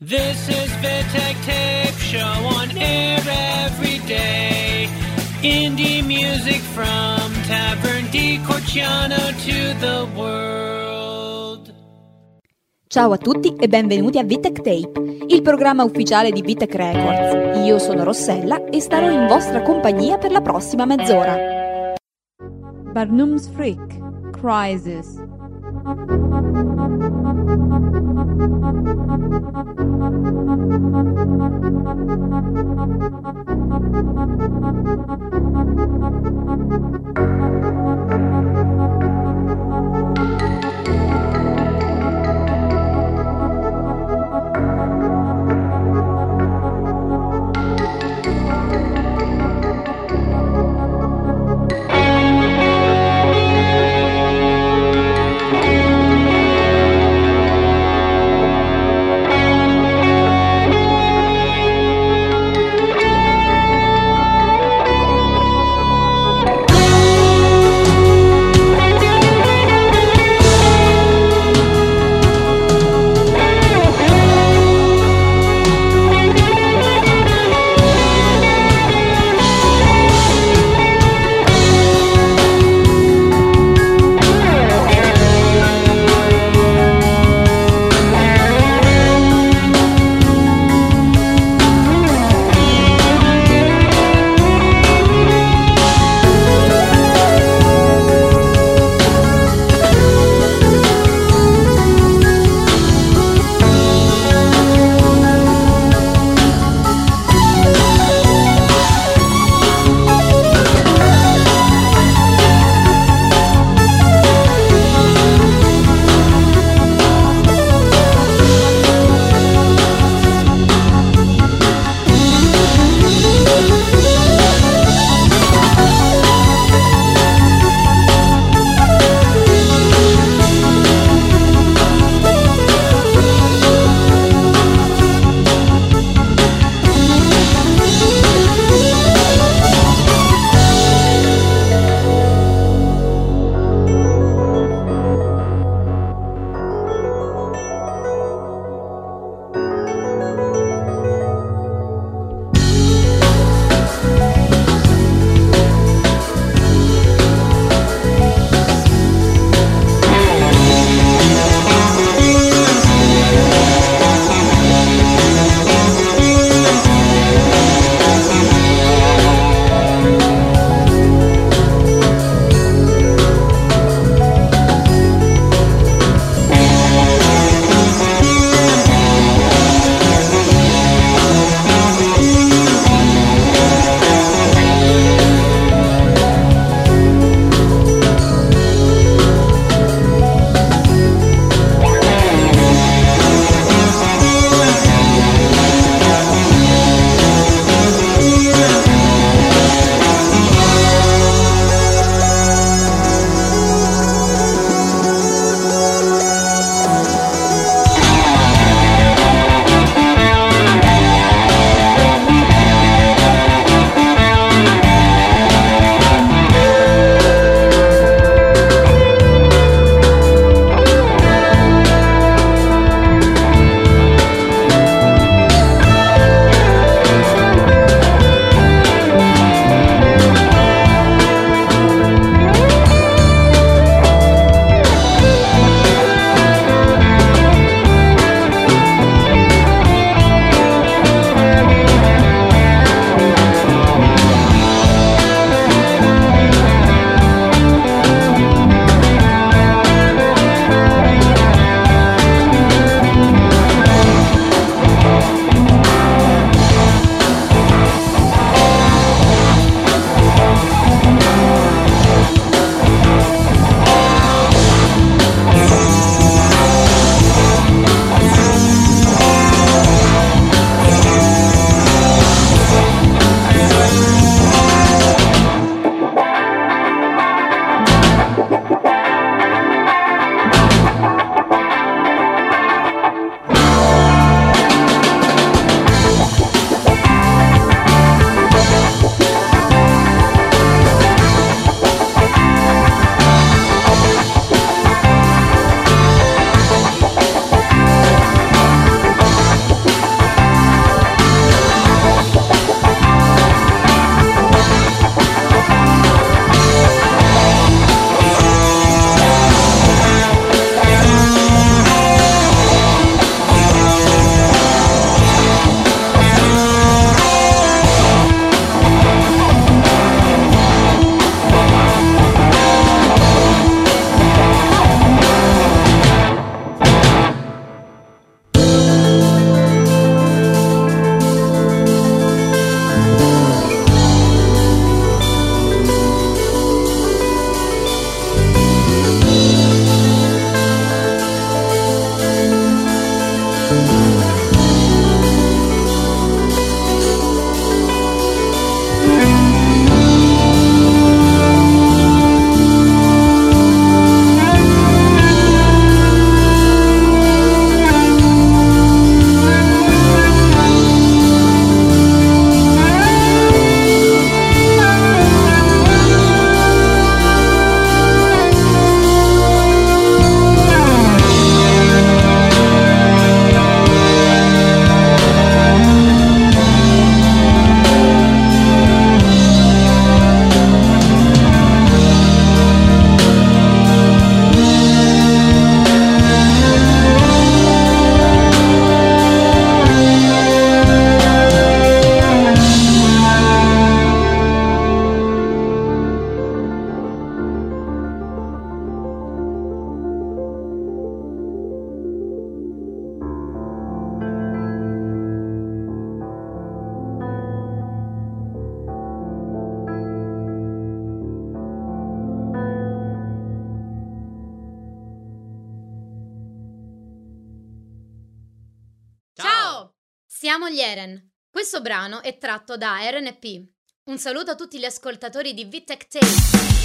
This is Vitek Tape Show on air every day. Indie music from Tavern di Corciano to the world. Ciao a tutti e benvenuti a Vitek Tape, il programma ufficiale di Vitek Records. Io sono Rossella e starò in vostra compagnia per la prossima mezz'ora. Barnum's Freak, Crisis. Siamo gli Eren. Questo brano è tratto da RNP. Un saluto a tutti gli ascoltatori di VTech Tape.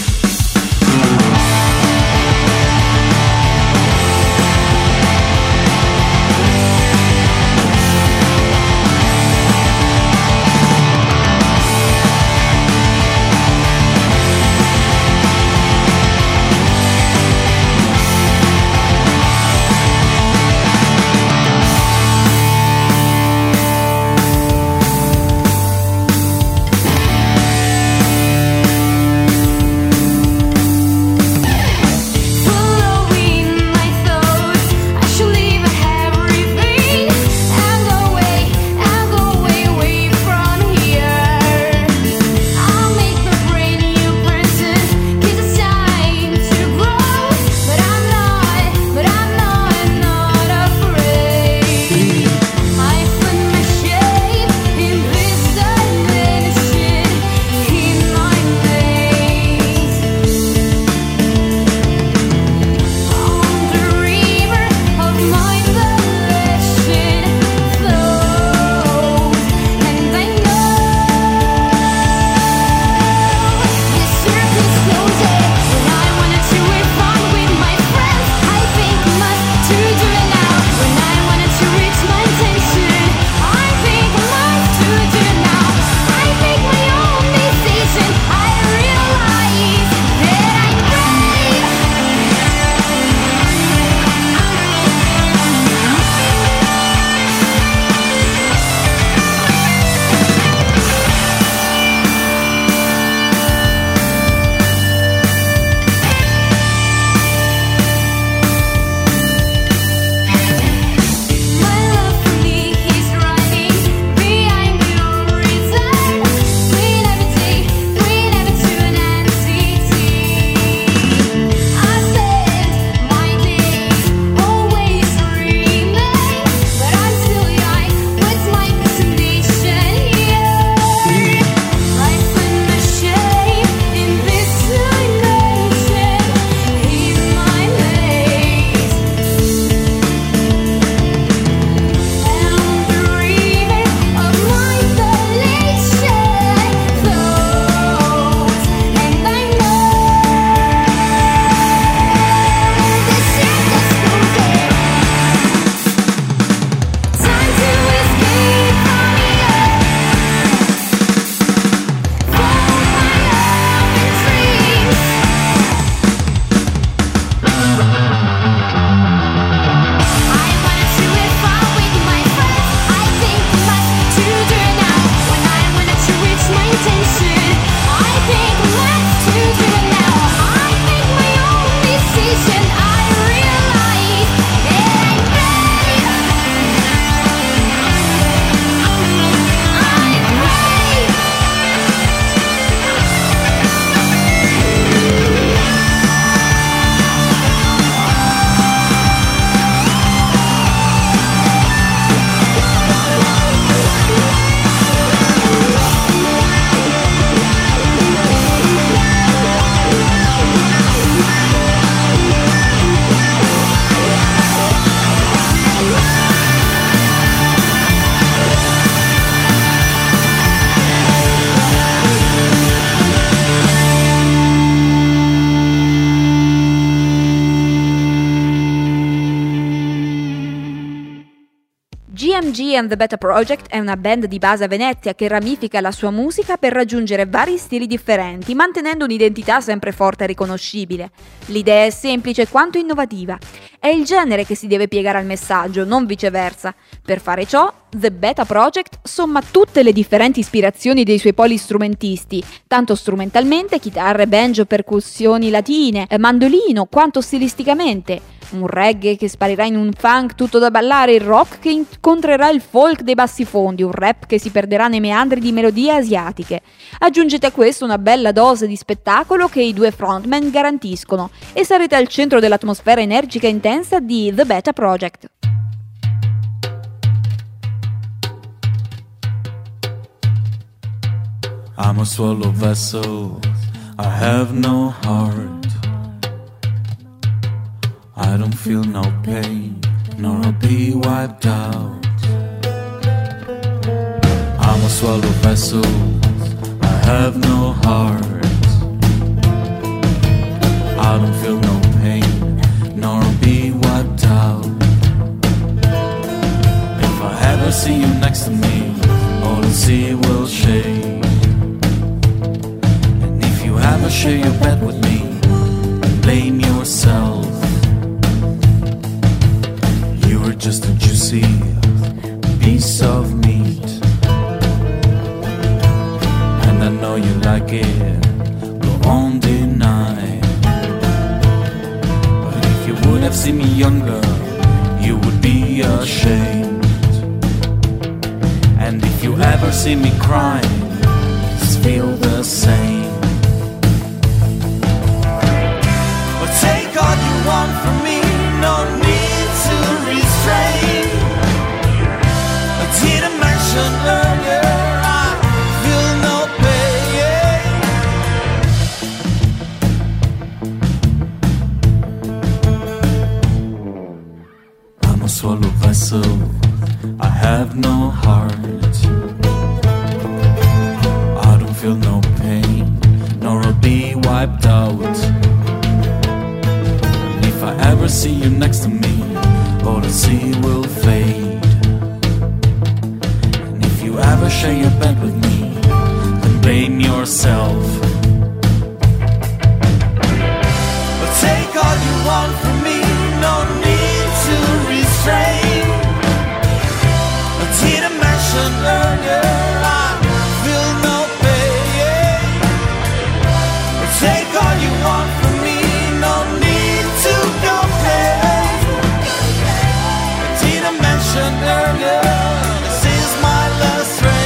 GMG and the Beta Project è una band di base a Venezia che ramifica la sua musica per raggiungere vari stili differenti, mantenendo un'identità sempre forte e riconoscibile. L'idea è semplice quanto innovativa. È il genere che si deve piegare al messaggio, non viceversa. Per fare ciò, The Beta Project somma tutte le differenti ispirazioni dei suoi poli strumentisti, tanto strumentalmente, chitarre, banjo, percussioni latine, mandolino, quanto stilisticamente. Un reggae che sparirà in un funk tutto da ballare, il rock che incontrerà il folk dei bassifondi, un rap che si perderà nei meandri di melodie asiatiche. Aggiungete a questo una bella dose di spettacolo che i due frontman garantiscono e sarete al centro dell'atmosfera energica e intensa di The Beta Project. I'm a swallow vessel, I have no heart. I don't feel no pain, nor I'll be wiped out. swallow vessel, I have no heart. I don't feel no pain, nor be wiped out. If I ever see you next to me, all the sea will shake. And if you ever share your bed with me, blame yourself. You were just a juicy piece of meat, and I know you like it, go on deny. But if you would have seen me younger, you would be ashamed. And if you ever see me crying, just feel the same. But take all you want from me, no need to restrain. I didn't mention earlier, I feel no pain. I'm a swallow vessel, I have no heart. I don't feel no pain, nor I'll be wiped out. And if I ever see you next to me, all the sea will fade. And if you ever share your bed with me, then blame yourself. But take all you want from me, no need to restrain. I didn't mention earlier, I feel no pain. But take all you want from me, no need to complain. I didn't mention earlier, this is my last rain.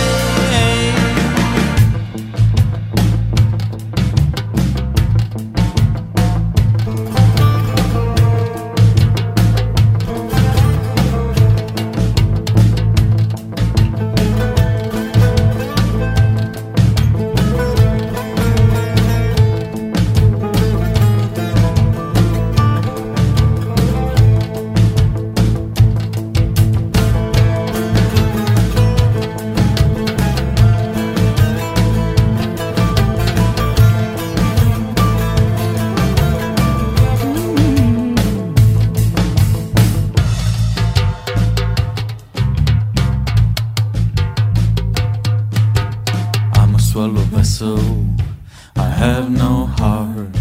Swallow vessel, I have no heart.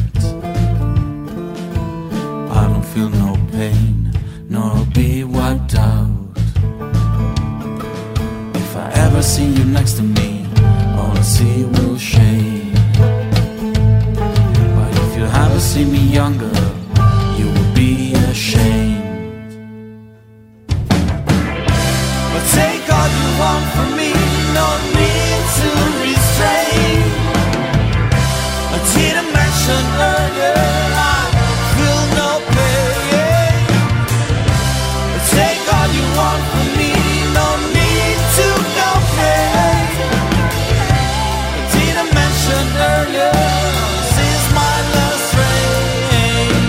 I don't feel no pain, nor I'll be wiped out. If I ever see you next to me, all I see will shade. But if you ever see me younger, you will be ashamed. But take all you want from me, no need to restrain. I didn't mention earlier, I feel no pain. But take all you want from me, no need to complain. I didn't mention earlier, this is my last rain.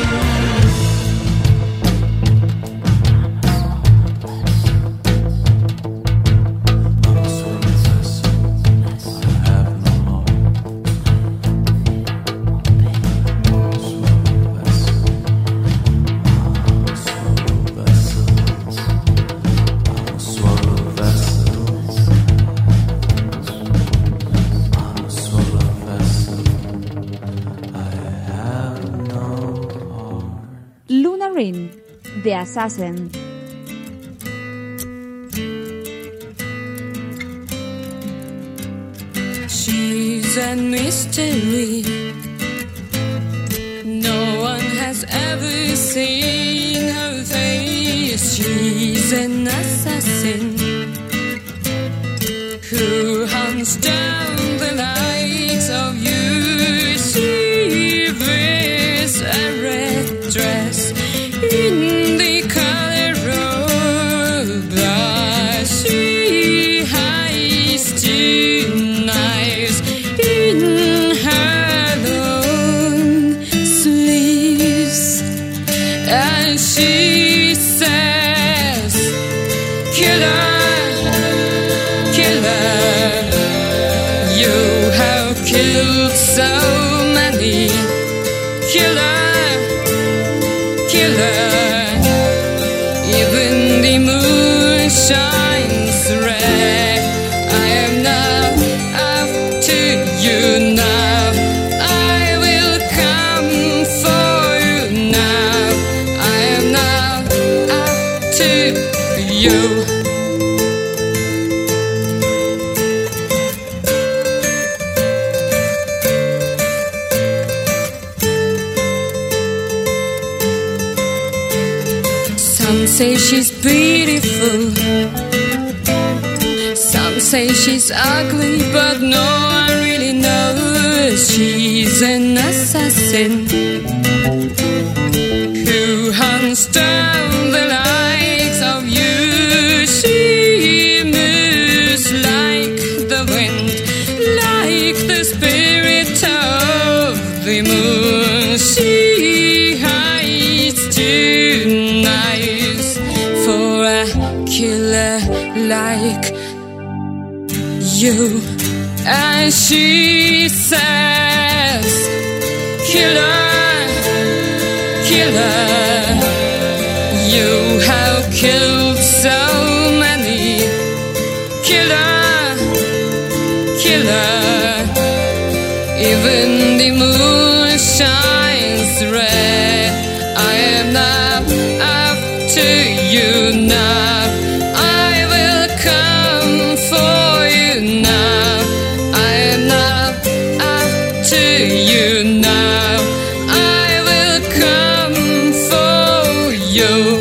I'm a swallow vessel, I have no heart. Swallow vessel, I'm a swallow vessel. I'm a swallow vessel. I'm a swallow vessel. I have no heart. Luna Rin, The Assassin. She's a mystery. No one has ever seen her face. She's an assassin who hunts down the likes of you. She wears a red dress in the color of blood. She hides two knives in her long sleeves, and she says, "Killer, killer." shines red. I am now after you now. I will come for you now. I am now after you. Some say she's beautiful, some say she's ugly, but no one really knows. She's an assassin who hunts down the likes of you. She moves like the wind, like the spirit of the moon. She hides tonight for a killer like you. And she says, killer, killer, you have killed so many. Killer, killer, even the moon shines red. I am now after you now. I will come for you now. I am now after you now. I will come for you.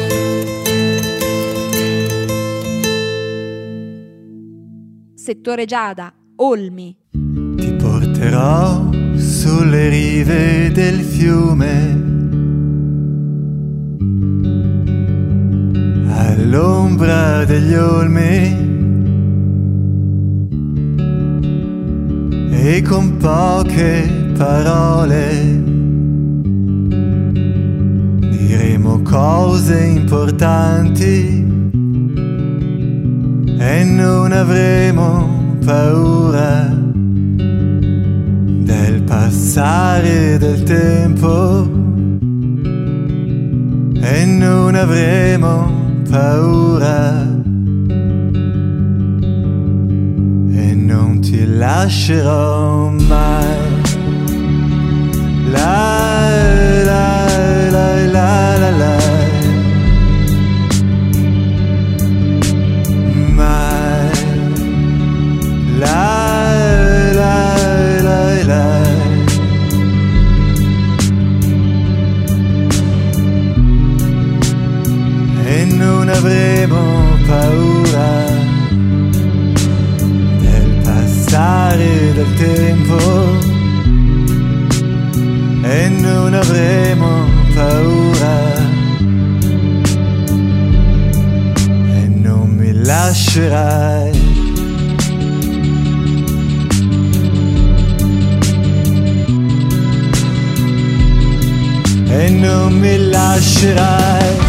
Settore Giada, Olmi. Ti porterò sulle rive del fiume, all'ombra degli olmi, e con poche parole diremo cose importanti e non avremo paura del passare del tempo, e non avremo paura, e non ti lascerò mai. La la la la la la. Mai. La la la la. E non avremo paura del passare del tempo, e non avremo paura, e non mi lascerai. E non mi lascerai.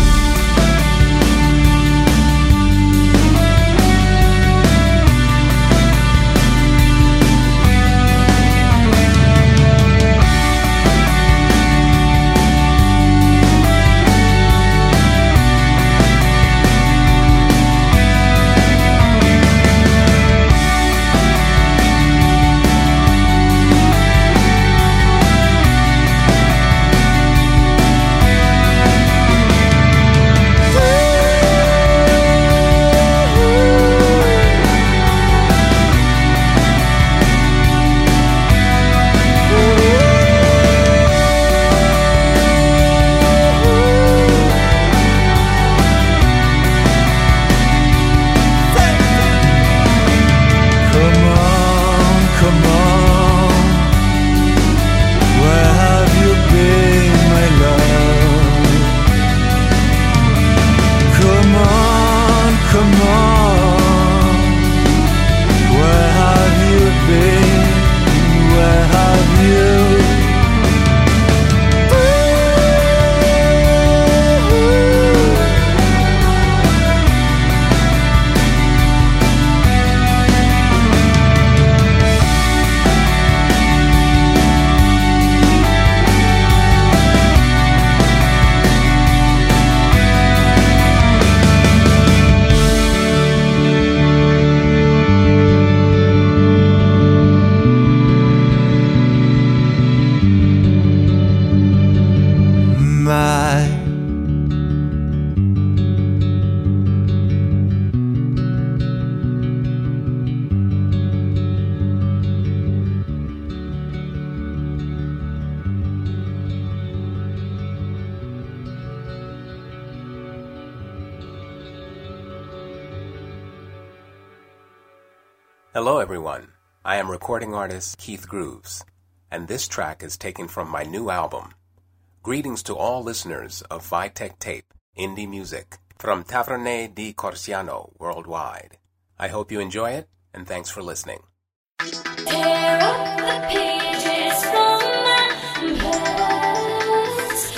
Hello everyone, I am recording artist Keith Grooves, and this track is taken from my new album. Greetings to all listeners of Vitek Tape, indie music, from Taverne di Corsiano worldwide. I hope you enjoy it, and thanks for listening. Tear up the pages from my past,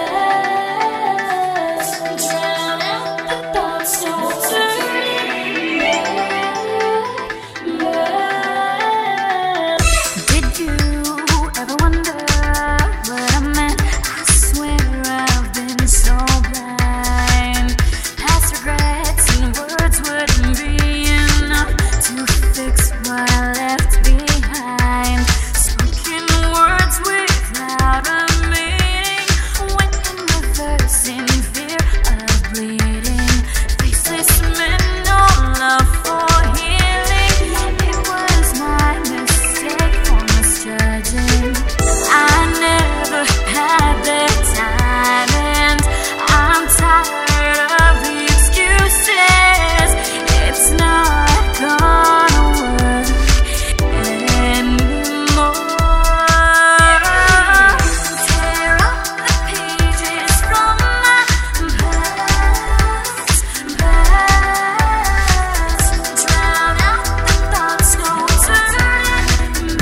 drown out the thoughts, don't turn back. Did you ever wonder what I meant? I swear I've been so blind. Past regrets and words wouldn't be enough to fix what I left behind. Spoken words without a meaning, went in reverse in fear of bleeding. Faceless men, no love for healing. It was my mistake for misjudging. I never had the time, and I'm tired of the excuses. It's not gonna work anymore. Tear up the pages from my past, drown out the thoughts, no turning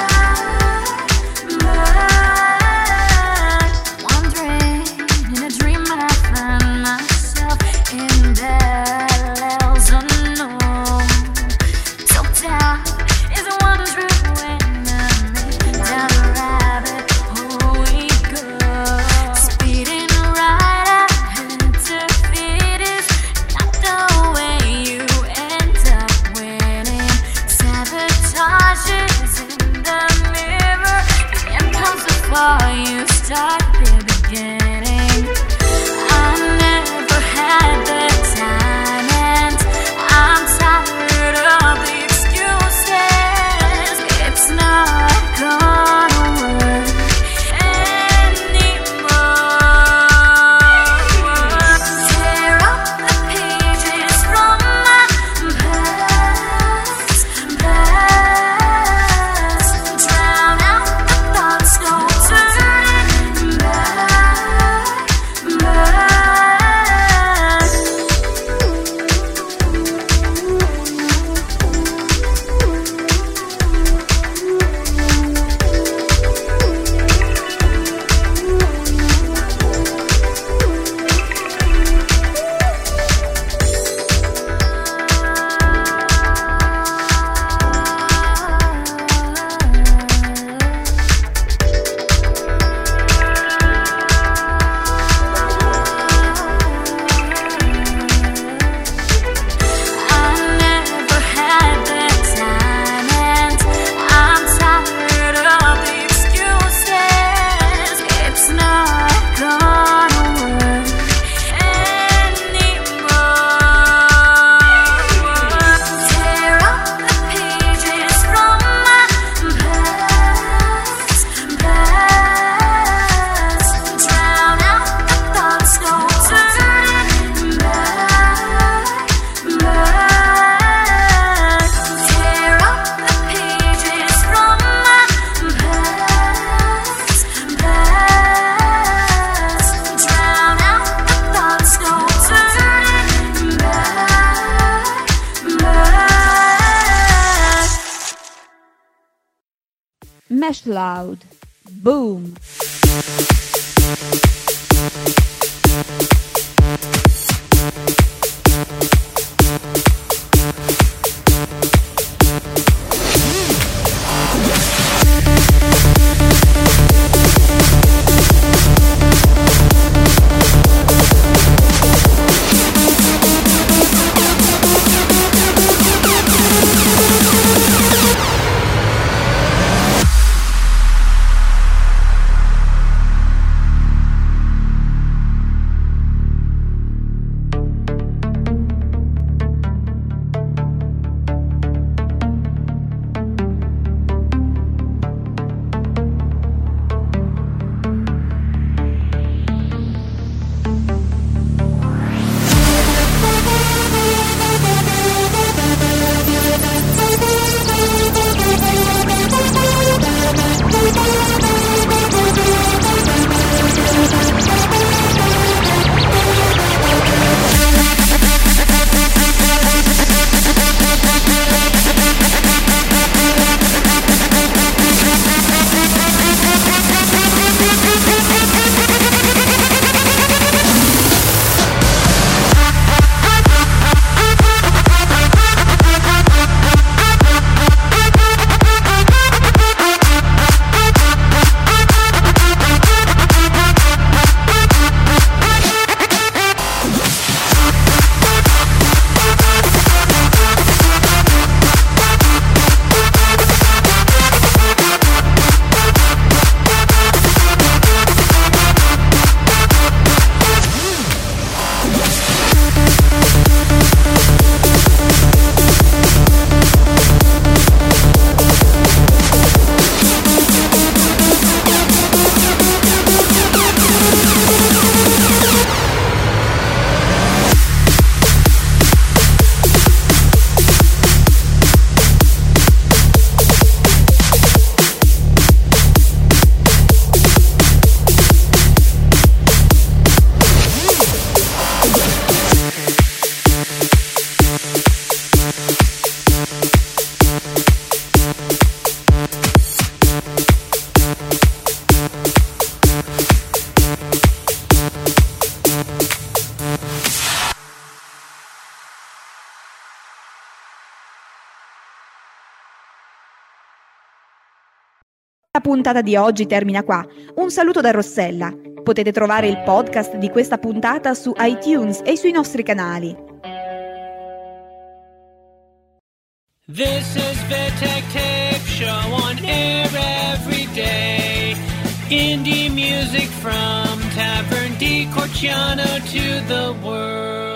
back. Wandering in a dream, I find myself in parallels unknown. Self-doubt is one true enemy. Down a rabbit hole we go, speeding right ahead. Defeat is not the way you end up winning. Sabotage is in the mirror. The end comes before you start the beginning. I never had the time, and I'm tired of the excuses. It's not gonna work anymore. Tear up the pages from my past, drown out the thoughts, no turning back. I never had the time, and I'm tired of the excuses. It's not gonna work anymore. Tear up the pages from my past, drown out the thoughts, no turning back. Tear up the pages from my past, drown out the thoughts, no turning back. Mesh Loud. Boom. La puntata di oggi termina qua. Un saluto da Rossella. Potete trovare il podcast di questa puntata su iTunes e sui nostri canali. This is Vittek Tape Show on air every day. Indie music from Tavern di Corciano to the world.